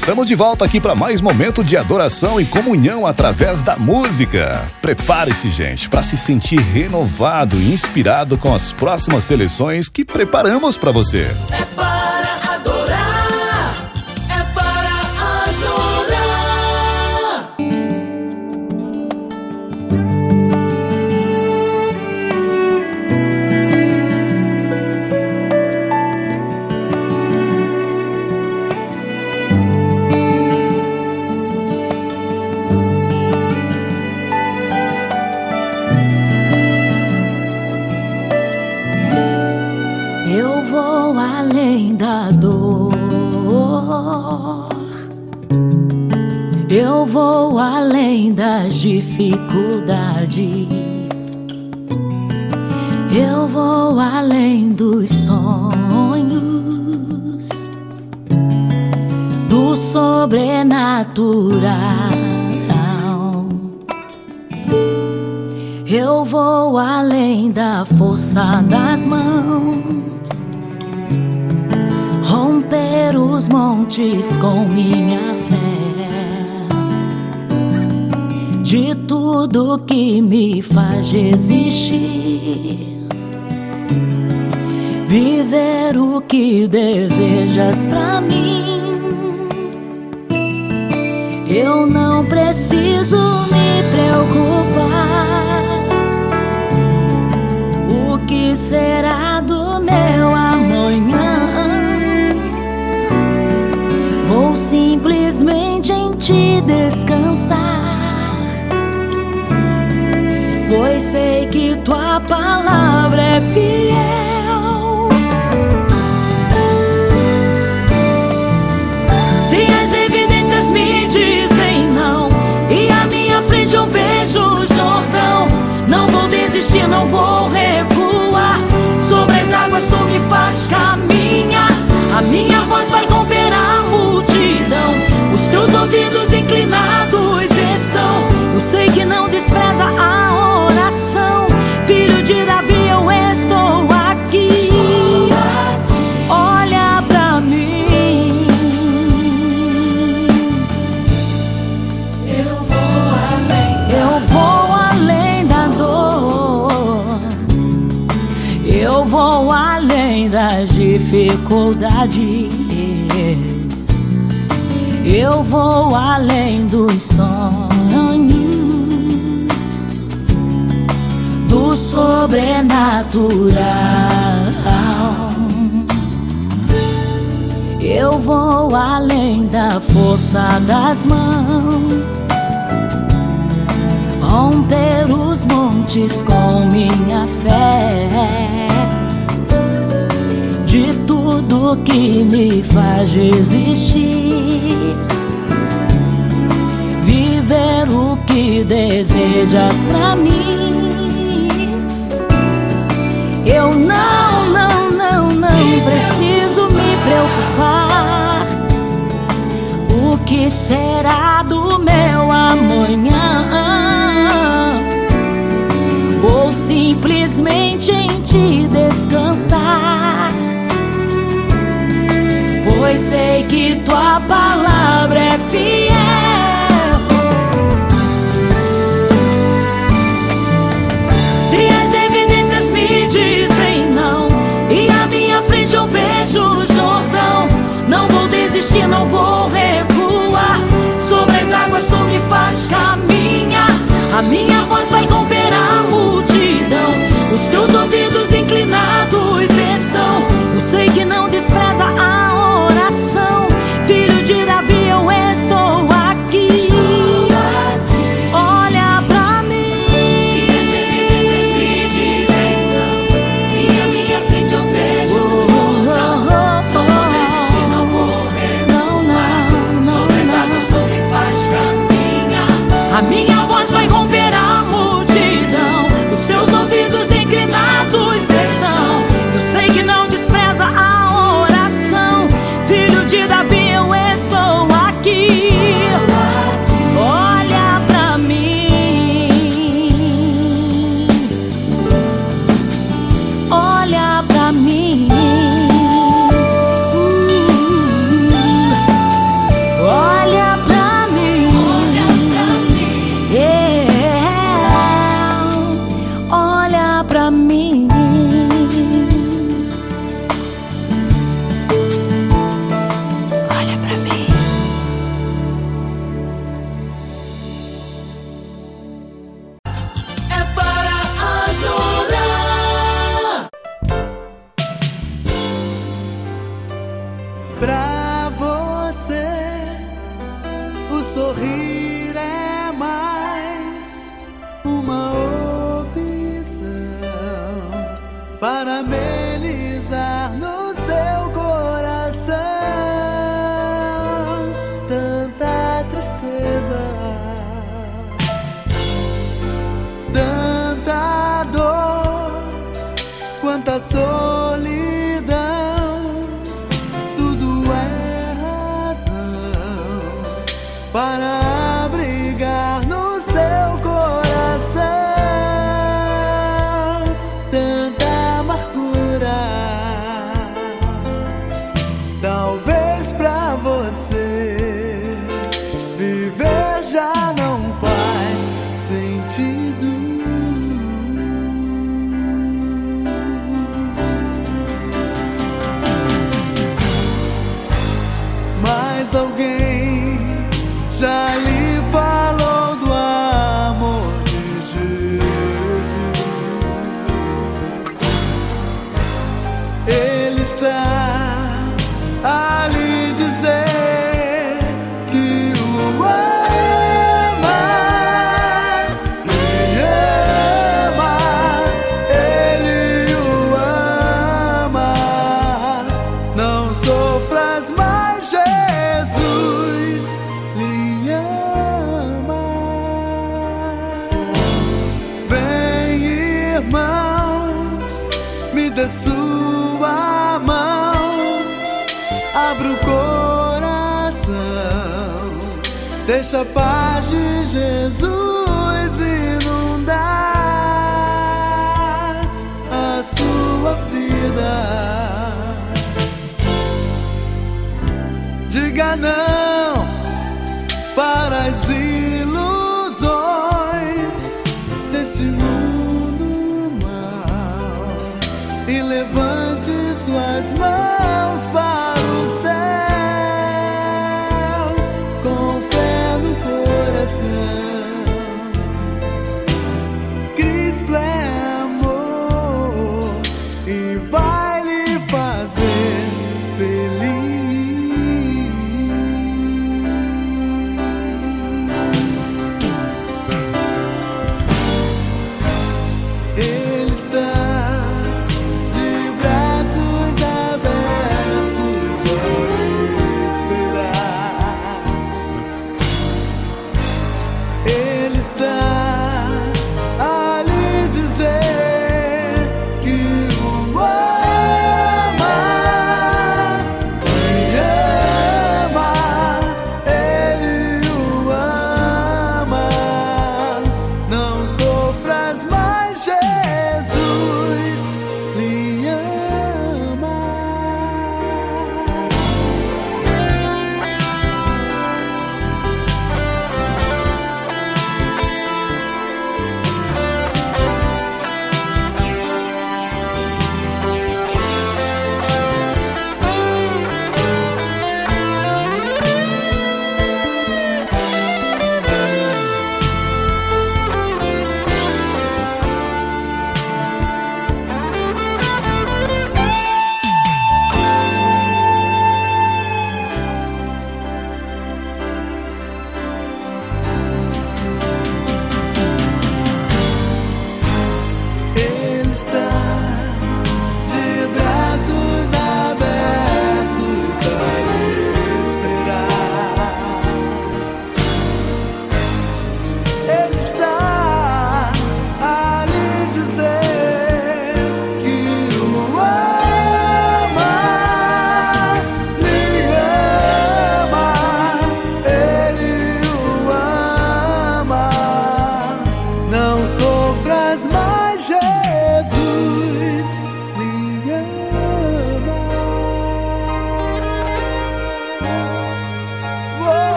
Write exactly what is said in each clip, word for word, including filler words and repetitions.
Estamos de volta aqui para mais momento de adoração e comunhão através da música. Prepare-se, gente, para se sentir renovado e inspirado com as próximas seleções que preparamos para você. É para adorar, é para adorar. Eu vou além da dor, eu vou além das dificuldades, eu vou além dos sonhos, do sobrenatural. Eu vou além da força das mãos, romper os montes com minha fé, de tudo que me faz resistir, viver o que desejas pra mim. Eu não preciso me preocupar o que será do meu amanhã. Vou simplesmente em ti descansar, pois sei que tua palavra é fiel. Se as evidências me dizem não e à minha frente eu vejo o Jordão, não vou desistir, não vou recuar. Sobre as águas tu me faz caminhar, a minha voz vai romper a multidão, os teus ouvidos inclinados estão. Eu sei que não despreza a oração, filho de Davi, eu estou aqui. Olha pra mim, eu vou além, eu vou além da dor, eu vou além das dificuldades, eu vou além dos sonhos, do sobrenatural. Eu vou além da força das mãos, romper os montes com minha fé, de tudo que me faz resistir, viver o que desejas pra mim. Eu não, não, não, não preciso me preocupar o que será do meu amanhã. Vou simplesmente em ti descansar, pois sei que tua palavra é fiel. Se as evidências me dizem não e à minha frente eu vejo o Jordão, não vou desistir, não vou recuar. Sobre as águas tu me faz caminhar, a minha voz vai romper a multidão, os teus ouvidos inclinados estão. Eu sei que não despreza a oração, filho de Davi, eu estou aqui. Olha pra mim. Se as evidências me dizem não e à minha frente eu vejo o Jordão, não vou desistir, não vou recuar. Sobre as águas tu me faz caminhar, A minha voz vai romper a multidão, os teus ouvidos inclinados estão. Eu sei que não despreza a oração, filho de Davi, eu estou aqui. Olha pra mim, olha pra mim, pra mim. Olha pra mim. É para adorar. Pra você, o sorrir é mais uma opção para amenizar no seu coração tanta tristeza, tanta dor, quanta solidão. Para abrigar no seu coração tanta amargura. Talvez pra você viver já não faz sentido. Mas alguém já lhe falou do amor de Jesus. Ele está a lhe dizer que o ama, me ama, ele o ama. Não sofras mais, Jesus lhe ama. Vem, irmão, me dê sua mão, abra o coração, deixa a paz de Jesus inundar a sua vida. Diga não para as ilusões deste mundo mal e levante suas mãos para o céu com fé no coração. Cristo é amor e vai lhe fazer feliz. Ele está de braços abertos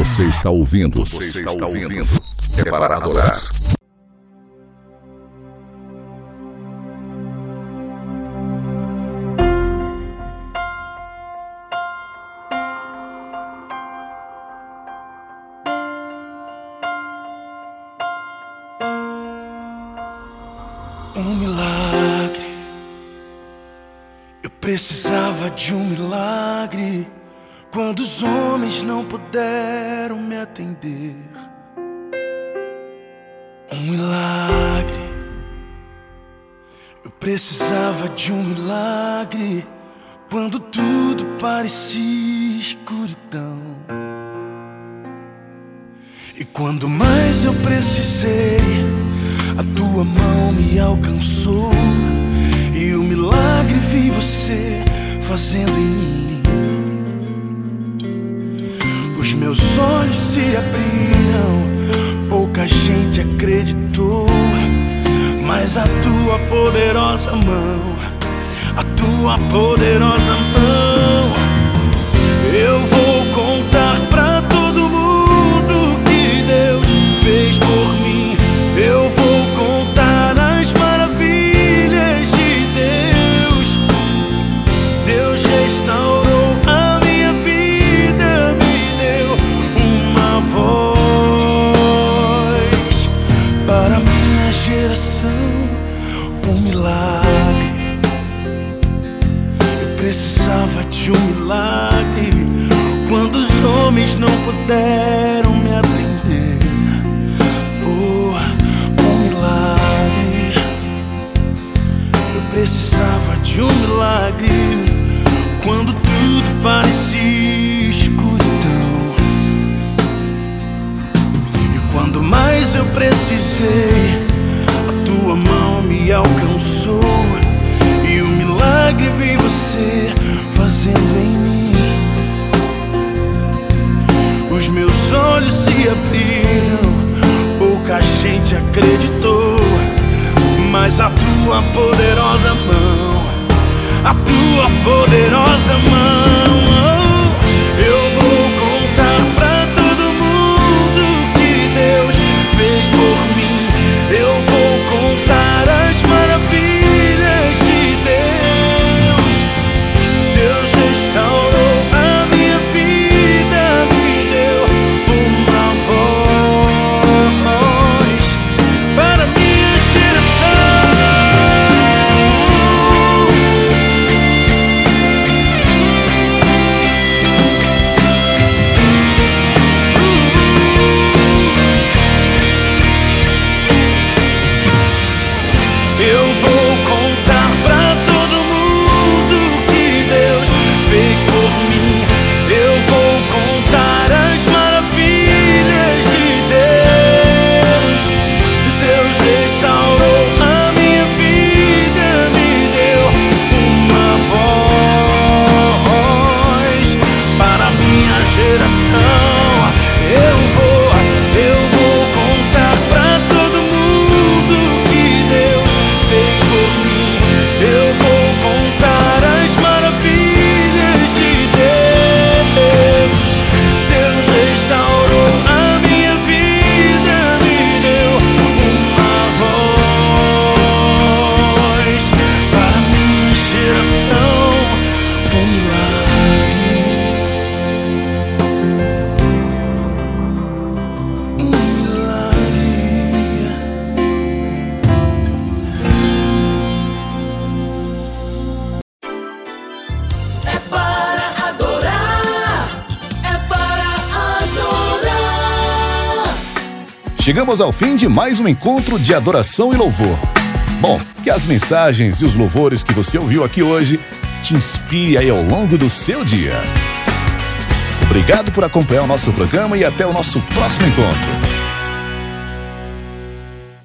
Você está ouvindo, você está ouvindo. É para adorar. Um milagre, eu precisava de um milagre. Quando os homens não puderam me atender. Um milagre, eu precisava de um milagre. Quando tudo parecia escuridão. E quando mais eu precisei, a tua mão me alcançou. E o milagre vi você fazendo em mim. Os meus olhos se abriram, pouca gente acreditou. Mas a tua poderosa mão, a tua poderosa mão, eu vou contar pra todo mundo que Deus fez por mim. Eu vou contar as maravilhas de Deus. Deus restaurou a minha vida, me deu uma voz. Para minha geração, um milagre. Eu precisava de um milagre. Quando os homens não puderam me atender. Oh, eu precisava de um milagre. Quando tudo parecia escuridão. E quando mais eu precisei, a tua mão me alcançou. E o milagre veio você fazendo em mim. Os meus olhos se abriram, pouca gente acreditou. Mas a tua poderosa mão, a tua poderosa mão, eu vou contar pra todo mundo que Deus fez por mim. Eu vou contar as maravilhas de Deus. Deus restaurou a minha vida, me deu uma voz para minha geração. Eu vou contar pra todo mundo que Deus fez por mim. Eu vou contar as maravilhas de Deus. Deus restaurou a minha vida, me deu uma voz para minha geração. Eu vou, eu vou contar pra todo mundo que Deus fez por mim. Eu vou contar as maravilhas de Deus. Deus restaurou a minha vida, me deu uma voz para minha geração. Um milagre, um milagre. É para adorar, é para adorar. Chegamos ao fim de mais um encontro de adoração e louvor. Bom, que as mensagens e os louvores que você ouviu aqui hoje te inspire aí ao longo do seu dia. Obrigado por acompanhar o nosso programa e até o nosso próximo encontro.